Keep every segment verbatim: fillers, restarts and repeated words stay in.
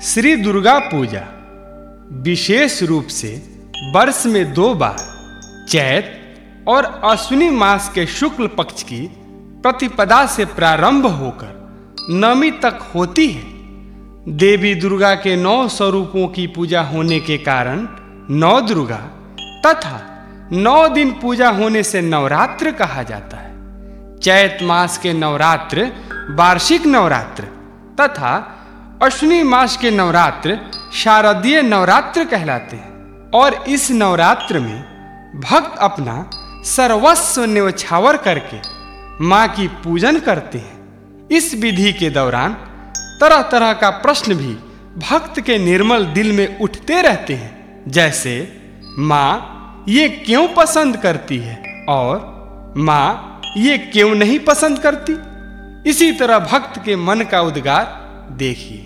श्री दुर्गा पूजा विशेष रूप से वर्ष में दो बार चैत और अश्विनी मास के शुक्ल पक्ष की प्रतिपदा से प्रारंभ होकर नवमी तक होती है। देवी दुर्गा के नौ स्वरूपों की पूजा होने के कारण नौ दुर्गा तथा नौ दिन पूजा होने से नवरात्र कहा जाता है। चैत मास के नवरात्र वार्षिक नवरात्र तथा अश्विनी मास के नवरात्र शारदीय नवरात्र कहलाते हैं और इस नवरात्र में भक्त अपना सर्वस्व न्यौछावर करके माँ की पूजन करते हैं। इस विधि के दौरान तरह तरह का प्रश्न भी भक्त के निर्मल दिल में उठते रहते हैं, जैसे माँ ये क्यों पसंद करती है और माँ ये क्यों नहीं पसंद करती। इसी तरह भक्त के मन का उद्गार देखिए।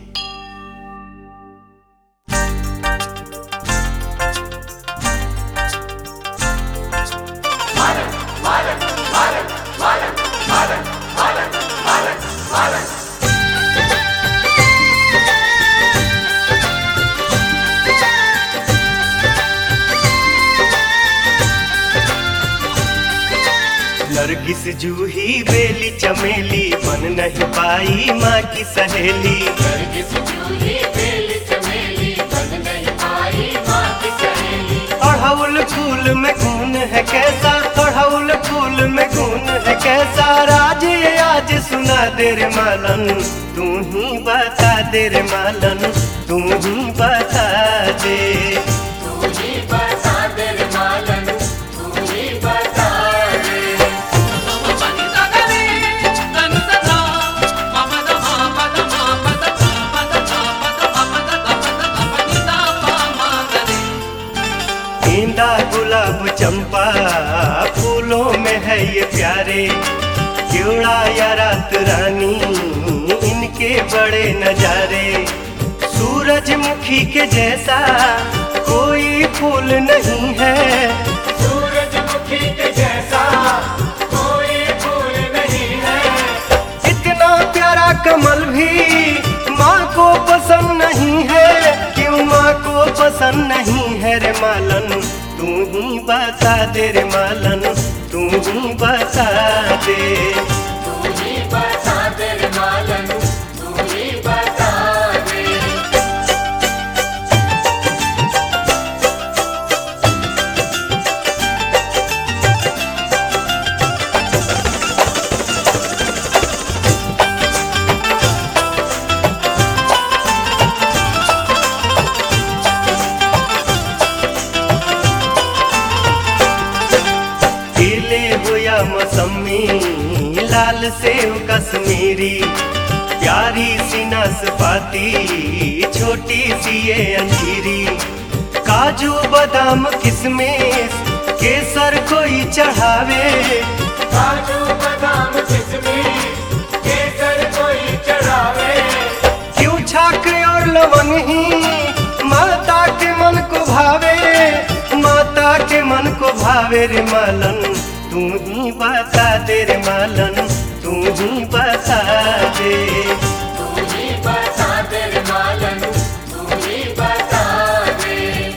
नरगिस जूही बेली चमेली बन नहीं पाई माँ की सहेली। नरगिस जूही बेली चमेली बन नहीं पाई माँ की सहेली। अड़हुल फूल में गुण है कैसा, अड़हुल फूल में गुण है कैसा, राज ये आज सुना दे रे मालन, तू ही बता दे रे मालन, तू ही बता दे। तू ही बता दे रे मालन, तू ही बता दे। गेंदा गुलाब चंपा फूलों में है ये प्यारे, क्योड़ा या रात रानी इनके बड़े नजारे। सूरजमुखी के जैसा कोई फूल नहीं है, सूरजमुखी के जैसा कोई फूल नहीं है। इतना प्यारा कमल भी माँ को पसंद नहीं है, क्यों माँ को पसंद नहीं है रे मालन, तू ही बता दे रे मालन, तू ही बता दे। तू ही बता दे रे मालन, तू ही बता दे। मौसमी लाल सेव कश्मीरी, प्यारी सी नाशपाती छोटी सी ये अंजीरी, काजू बादाम किशमिश केसर कोई चढ़ावे, काजू बादाम किशमिश केसर कोई चढ़ावे। क्यों छाक और लवंग ही माता के मन को भावे, माता के मन को भावे रे मालन, तू ही बता दे रे मालन, तू ही बता दे। तू ही बता दे रे मालन, तू ही बता दे।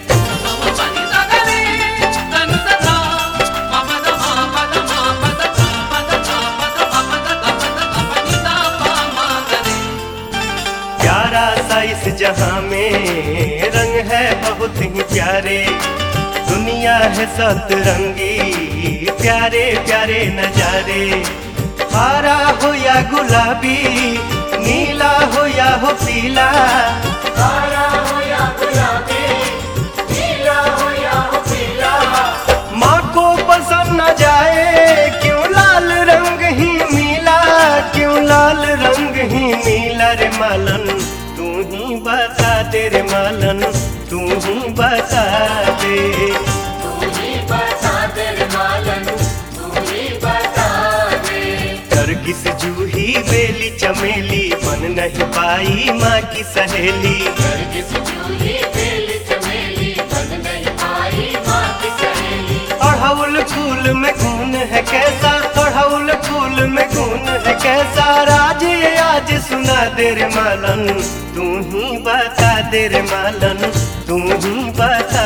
प्यारा सा इस जहां में रंग है बहुत ही प्यारे, दुनिया है सतरंगी प्यारे प्यारे नजारे। हरा हो या गुलाबी, नीला हो या हो पीला, हरा हो या गुलाबी, नीला हो या हो पीला। माँ को पसंद न जाए क्यों लाल रंग ही मीला, क्यों लाल रंग ही मीला रे मालन, तू ही बता दे रे मालन, तू ही बता दे। तू ही बता दे रे मालन, तू ही बता दे। नरगिस जूही बेली चमेली बन नहीं पाई माँ की सहेली। नरगिस जूही बेली चमेली बन नहीं पाई माँ की सहेली। अड़हुल फूल में गुण है कैसा, अड़हुल फूल में गुण है कैसा, राज ये आज आज सुना दे रे मालन, तू ही बता दे रे मालन, तू ही बता